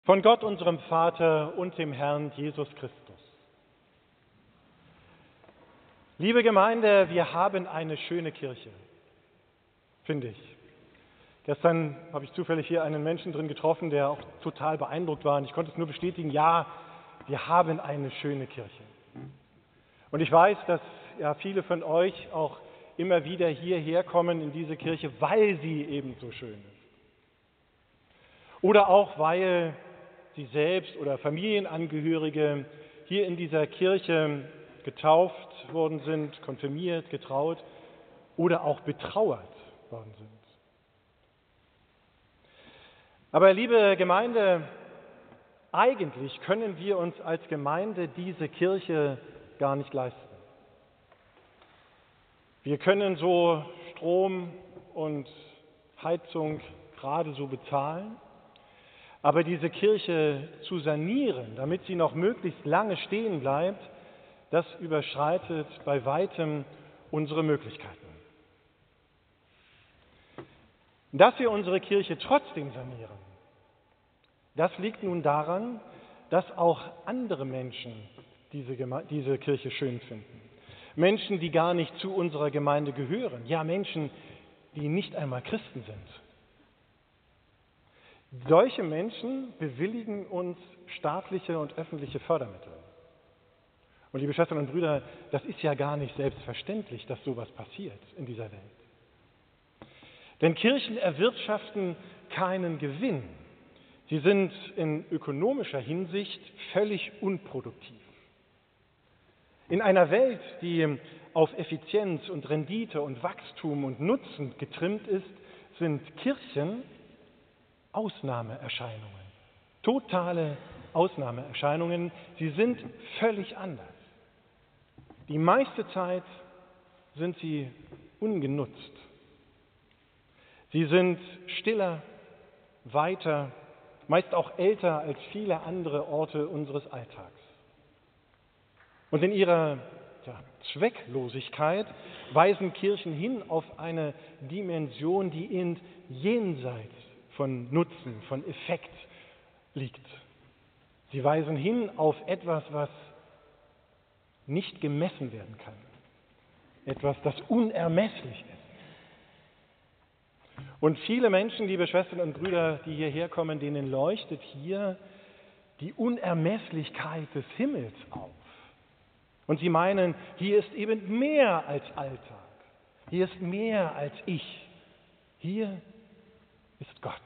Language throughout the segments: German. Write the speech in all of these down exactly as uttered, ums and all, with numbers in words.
Von Gott, unserem Vater und dem Herrn Jesus Christus. Liebe Gemeinde, wir haben eine schöne Kirche, finde ich. Gestern habe ich zufällig hier einen Menschen drin getroffen, der auch total beeindruckt war. Und ich konnte es nur bestätigen, ja, wir haben eine schöne Kirche. Und ich weiß, dass ja viele von euch auch immer wieder hierher kommen in diese Kirche, weil sie eben so schön ist. Oder auch, weil sie selbst oder Familienangehörige hier in dieser Kirche getauft worden sind, konfirmiert, getraut oder auch betrauert worden sind. Aber liebe Gemeinde, eigentlich können wir uns als Gemeinde diese Kirche gar nicht leisten. Wir können so Strom und Heizung gerade so bezahlen, aber diese Kirche zu sanieren, damit sie noch möglichst lange stehen bleibt, das überschreitet bei weitem unsere Möglichkeiten. Dass wir unsere Kirche trotzdem sanieren, das liegt nun daran, dass auch andere Menschen diese, Geme- diese Kirche schön finden. Menschen, die gar nicht zu unserer Gemeinde gehören. Ja, Menschen, die nicht einmal Christen sind. Solche Menschen bewilligen uns staatliche und öffentliche Fördermittel. Und liebe Schwestern und Brüder, das ist ja gar nicht selbstverständlich, dass sowas passiert in dieser Welt. Denn Kirchen erwirtschaften keinen Gewinn. Sie sind in ökonomischer Hinsicht völlig unproduktiv. In einer Welt, die auf Effizienz und Rendite und Wachstum und Nutzen getrimmt ist, sind Kirchen Ausnahmeerscheinungen, totale Ausnahmeerscheinungen. Sie sind völlig anders. Die meiste Zeit sind sie ungenutzt. Sie sind stiller, weiter, meist auch älter als viele andere Orte unseres Alltags. Und in ihrer ja, Zwecklosigkeit weisen Kirchen hin auf eine Dimension, die in jenseits von Nutzen, von Effekt liegt. Sie weisen hin auf etwas, was nicht gemessen werden kann. Etwas, das unermesslich ist. Und viele Menschen, liebe Schwestern und Brüder, die hierher kommen, denen leuchtet hier die Unermesslichkeit des Himmels auf. Und sie meinen, hier ist eben mehr als Alltag. Hier ist mehr als ich. Hier ist Gott.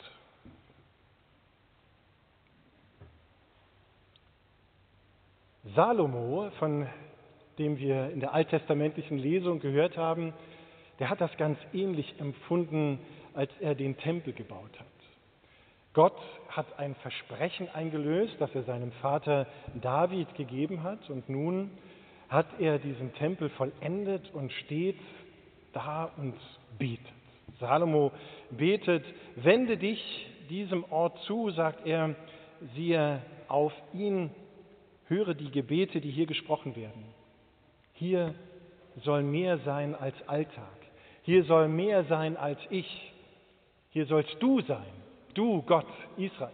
Salomo, von dem wir in der alttestamentlichen Lesung gehört haben, der hat das ganz ähnlich empfunden, als er den Tempel gebaut hat. Gott hat ein Versprechen eingelöst, das er seinem Vater David gegeben hat, und nun hat er diesen Tempel vollendet und steht da und betet. Salomo betet: Wende dich diesem Ort zu, sagt er, siehe auf ihn, höre die Gebete, die hier gesprochen werden. Hier soll mehr sein als Alltag. Hier soll mehr sein als ich. Hier sollst du sein, du Gott Israels.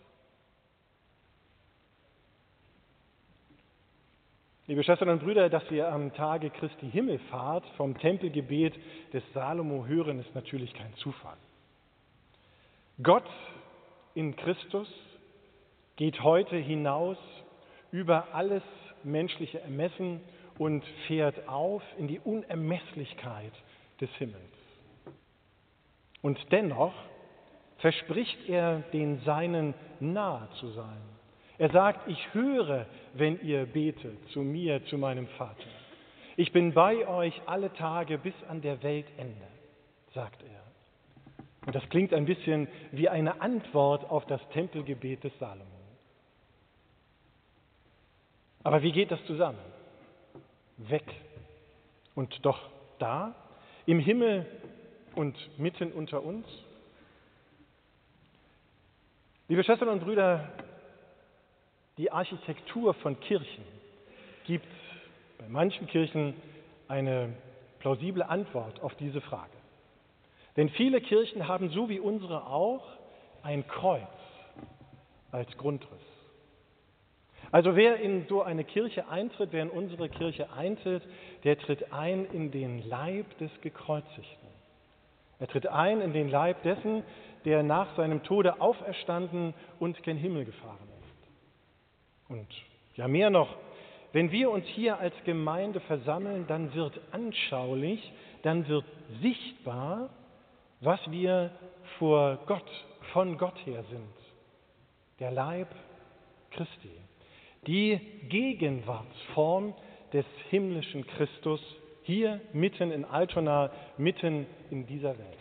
Liebe Schwestern und Brüder, dass wir am Tage Christi Himmelfahrt vom Tempelgebet des Salomo hören, ist natürlich kein Zufall. Gott in Christus geht heute hinaus über alles menschliche Ermessen und fährt auf in die Unermesslichkeit des Himmels. Und dennoch verspricht er den Seinen nahe zu sein. Er sagt, ich höre, wenn ihr betet zu mir, zu meinem Vater. Ich bin bei euch alle Tage bis an der Weltende, sagt er. Und das klingt ein bisschen wie eine Antwort auf das Tempelgebet des Salomo. Aber wie geht das zusammen? Weg und doch da, im Himmel und mitten unter uns? Liebe Schwestern und Brüder, die Architektur von Kirchen gibt bei manchen Kirchen eine plausible Antwort auf diese Frage. Denn viele Kirchen haben, so wie unsere auch, ein Kreuz als Grundriss. Also wer in so eine Kirche eintritt, wer in unsere Kirche eintritt, der tritt ein in den Leib des Gekreuzigten. Er tritt ein in den Leib dessen, der nach seinem Tode auferstanden und gen Himmel gefahren ist. Und ja, mehr noch, wenn wir uns hier als Gemeinde versammeln, dann wird anschaulich, dann wird sichtbar, was wir vor Gott, von Gott her sind. Der Leib Christi, die Gegenwartsform des himmlischen Christus, hier mitten in Altona, mitten in dieser Welt.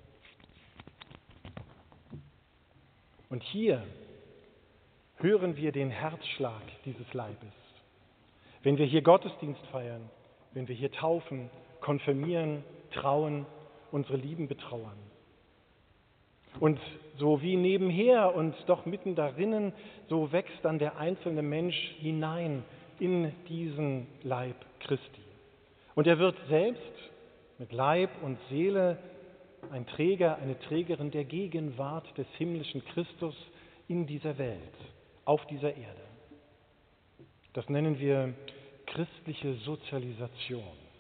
Und hier hören wir den Herzschlag dieses Leibes. Wenn wir hier Gottesdienst feiern, wenn wir hier taufen, konfirmieren, trauen, unsere Lieben betrauern. Und so wie nebenher und doch mitten darinnen, so wächst dann der einzelne Mensch hinein in diesen Leib Christi. Und er wird selbst mit Leib und Seele ein Träger, eine Trägerin der Gegenwart des himmlischen Christus in dieser Welt, auf dieser Erde. Das nennen wir christliche Sozialisation.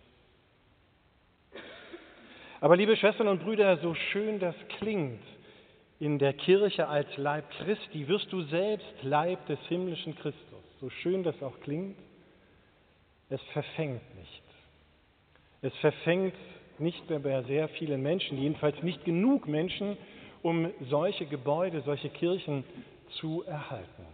Aber liebe Schwestern und Brüder, so schön das klingt, in der Kirche als Leib Christi wirst du selbst Leib des himmlischen Christus. So schön das auch klingt, es verfängt nicht. Es verfängt nicht mehr bei sehr vielen Menschen, jedenfalls nicht genug Menschen, um solche Gebäude, solche Kirchen zu erhalten.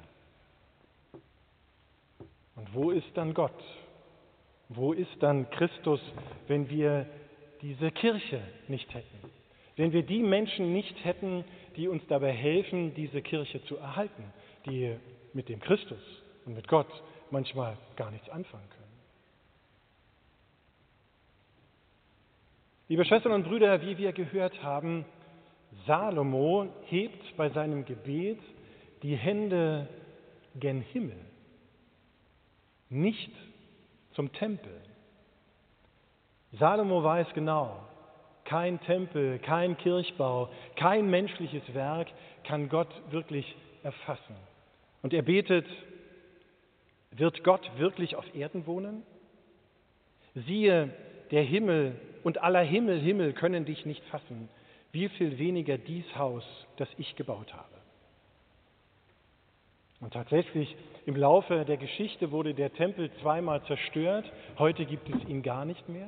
Und wo ist dann Gott? Wo ist dann Christus, wenn wir diese Kirche nicht hätten? Wenn wir die Menschen nicht hätten, die uns dabei helfen, diese Kirche zu erhalten, die mit dem Christus und mit Gott manchmal gar nichts anfangen können. Liebe Schwestern und Brüder, wie wir gehört haben, Salomo hebt bei seinem Gebet die Hände gen Himmel, nicht zum Tempel. Salomo weiß genau, kein Tempel, kein Kirchbau, kein menschliches Werk kann Gott wirklich erfassen. Und er betet, wird Gott wirklich auf Erden wohnen? Siehe, der Himmel und aller Himmel, Himmel können dich nicht fassen, wie viel weniger dies Haus, das ich gebaut habe. Und tatsächlich, im Laufe der Geschichte wurde der Tempel zweimal zerstört, heute gibt es ihn gar nicht mehr.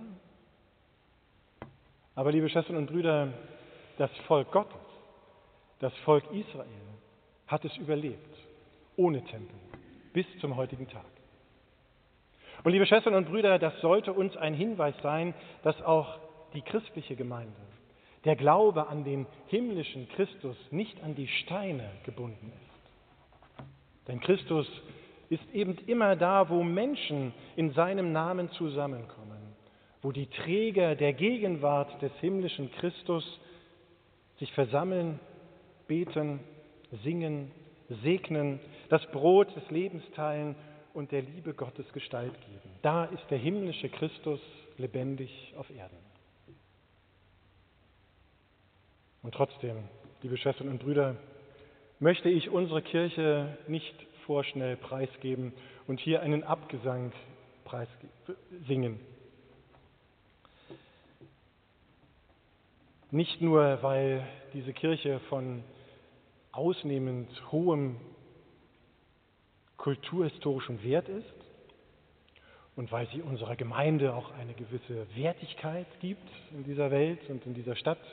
Aber liebe Schwestern und Brüder, das Volk Gottes, das Volk Israel hat es überlebt, ohne Tempel, bis zum heutigen Tag. Und liebe Schwestern und Brüder, das sollte uns ein Hinweis sein, dass auch die christliche Gemeinde, der Glaube an den himmlischen Christus nicht an die Steine gebunden ist. Denn Christus ist eben immer da, wo Menschen in seinem Namen zusammenkommen, wo die Träger der Gegenwart des himmlischen Christus sich versammeln, beten, singen, segnen, das Brot des Lebens teilen und der Liebe Gottes Gestalt geben. Da ist der himmlische Christus lebendig auf Erden. Und trotzdem, liebe Schwestern und Brüder, möchte ich unsere Kirche nicht vorschnell preisgeben und hier einen Abgesang singen. Nicht nur, weil diese Kirche von ausnehmend hohem kulturhistorischem Wert ist und weil sie unserer Gemeinde auch eine gewisse Wertigkeit gibt in dieser Welt und in dieser Stadt.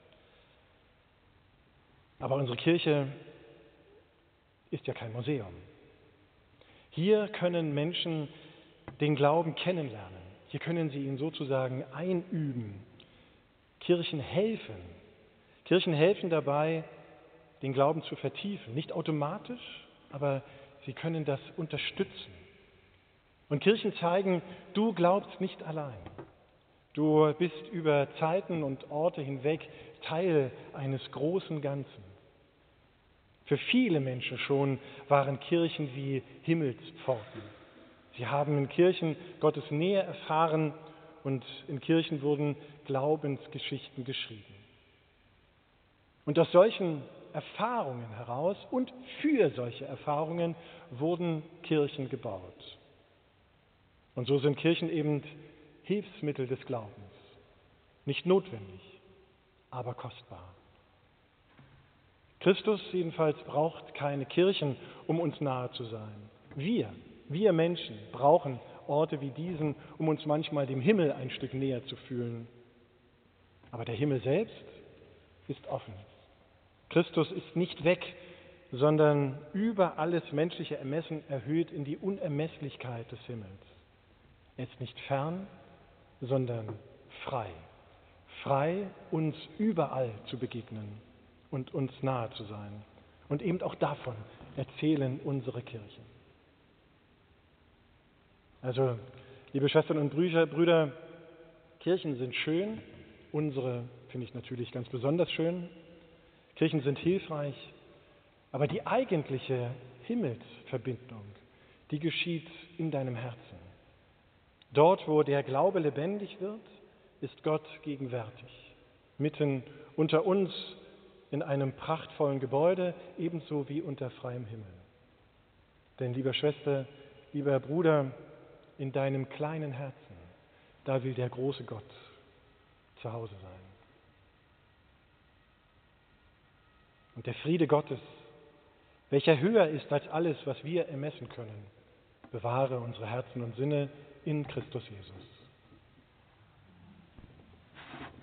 Aber unsere Kirche ist ja kein Museum. Hier können Menschen den Glauben kennenlernen. Hier können sie ihn sozusagen einüben. Kirchen helfen. Kirchen helfen dabei, den Glauben zu vertiefen. Nicht automatisch, aber sie können das unterstützen. Und Kirchen zeigen, du glaubst nicht allein. Du bist über Zeiten und Orte hinweg Teil eines großen Ganzen. Für viele Menschen schon waren Kirchen wie Himmelspforten. Sie haben in Kirchen Gottes Nähe erfahren und in Kirchen wurden Glaubensgeschichten geschrieben. Und aus solchen Erfahrungen heraus und für solche Erfahrungen wurden Kirchen gebaut. Und so sind Kirchen eben Hilfsmittel des Glaubens. Nicht notwendig, aber kostbar. Christus jedenfalls braucht keine Kirchen, um uns nahe zu sein. Wir, wir Menschen brauchen Orte wie diesen, um uns manchmal dem Himmel ein Stück näher zu fühlen. Aber der Himmel selbst ist offen. Christus ist nicht weg, sondern über alles menschliche Ermessen erhöht in die Unermesslichkeit des Himmels. Er ist nicht fern, sondern frei. Frei, uns überall zu begegnen und uns nahe zu sein. Und eben auch davon erzählen unsere Kirchen. Also, liebe Schwestern und Brüder, Kirchen sind schön, unsere finde ich natürlich ganz besonders schön. Kirchen sind hilfreich, aber die eigentliche Himmelsverbindung, die geschieht in deinem Herzen. Dort, wo der Glaube lebendig wird, ist Gott gegenwärtig. Mitten unter uns in einem prachtvollen Gebäude, ebenso wie unter freiem Himmel. Denn, liebe Schwester, lieber Bruder, in deinem kleinen Herzen, da will der große Gott zu Hause sein. Und der Friede Gottes, welcher höher ist als alles, was wir ermessen können, bewahre unsere Herzen und Sinne in Christus Jesus.